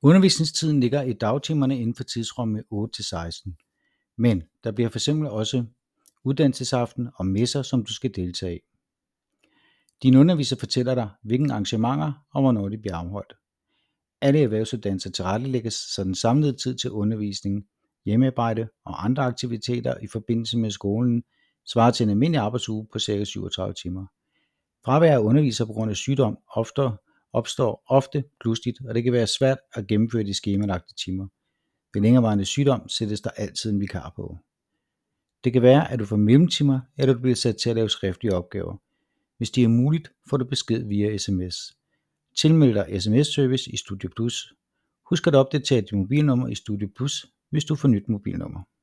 Undervisningstiden ligger i dagtimerne inden for tidsrummet 8-16, men der bliver fx også uddannelsesaften og messer, som du skal deltage i. Din underviser fortæller dig, hvilke arrangementer og hvornår de bliver afholdt. Alle erhvervsuddannelser tilrettelægges, så den samlede tid til undervisning, hjemmearbejde og andre aktiviteter i forbindelse med skolen svarer til en almindelig arbejdsuge på ca. 37 timer. Fravær af underviser på grund af sygdom opstår ofte pludseligt, og det kan være svært at gennemføre de skemalagte timer. Ved længerevarende sygdom sættes der altid en vikar på. Det kan være, at du får mellemtimer, eller du bliver sat til at lave skriftlige opgaver. Hvis det er muligt, får du besked via sms. Tilmeld dig sms-service i Studio Plus. Husk at opdatere dit mobilnummer i Studio Plus, hvis du får nyt mobilnummer.